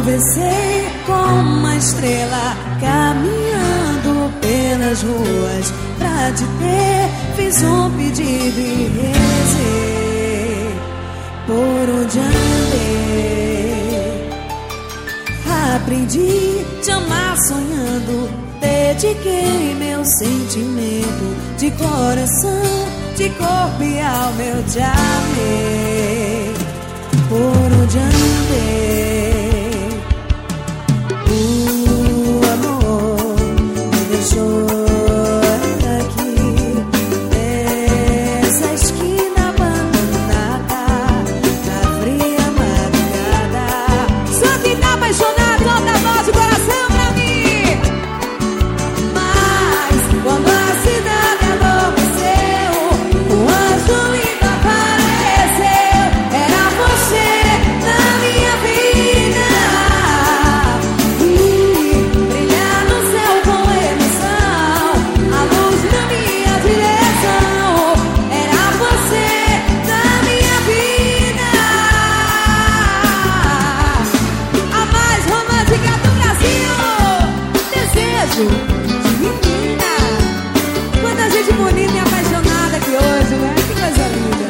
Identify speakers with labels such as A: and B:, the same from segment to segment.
A: Conversei com uma estrela caminhando pelas ruas pra te ter. Fiz um pedido e rezei por onde andei. Aprendi te amar sonhando, dediquei meu sentimento de coração, de corpo e alma eu te amei. Por onde andei, o amor me deixou aqui nessa esquina abandonada, na fria madrugada. Só quem tá apaixonado solta a voz de coração pra mim. Mas quando a cidade adormeceu, o anjo lindo apareceu. Era você na minha vida, e brilhar no céu com emoção, a luz na minha direção. Era você na minha vida, a mais romântica do Brasil. Desejo de menina. Quanta gente bonita e apaixonada aqui hoje, né? Que coisa linda.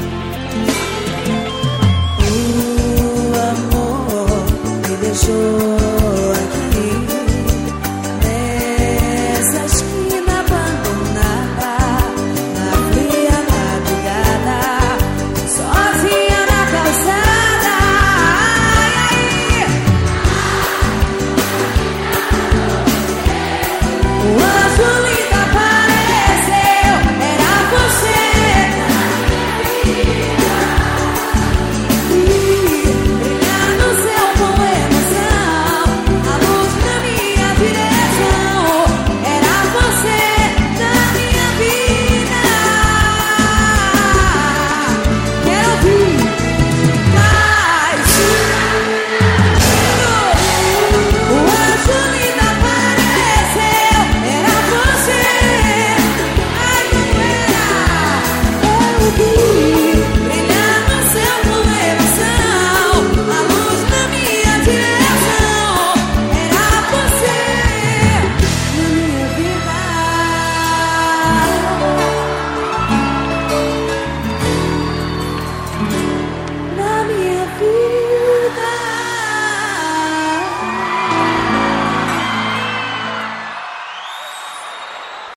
A: O amor me deixou